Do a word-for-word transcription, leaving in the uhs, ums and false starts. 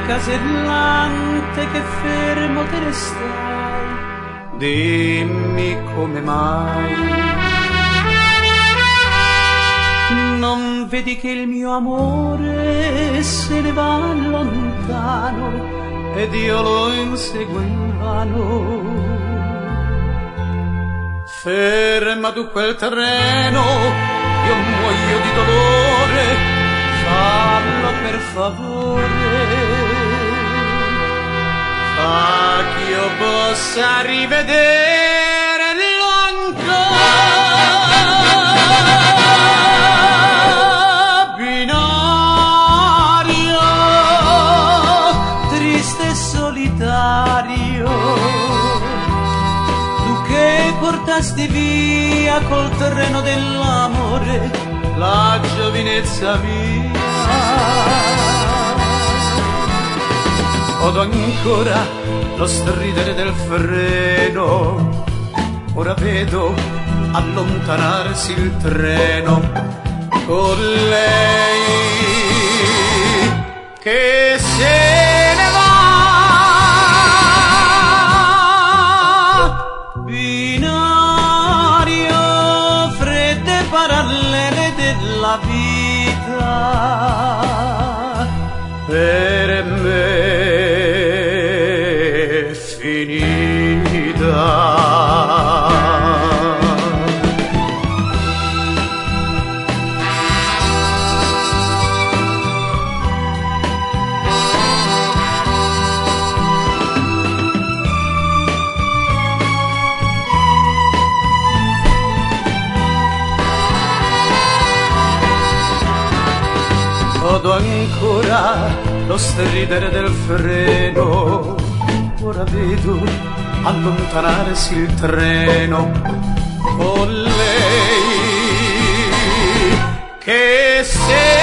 casellante che fermo te ne stai, dimmi come mai. Non vedi che il mio amore se ne va lontano ed io lo inseguo invano. Ferma tu quel treno, io muoio di dolore, fallo per favore, fa che io possa rivederlo ancora. Binario, triste e solitario, tu che portasti via col treno dell'amore la giovinezza mia. Odo ancora lo stridere del freno, ora vedo allontanarsi il treno con lei che se ne va. Binario, fredde parallele della vita, per me è finita. Odo ancora lo stridere del freno, ora vedo allontanarsi il treno con lei che se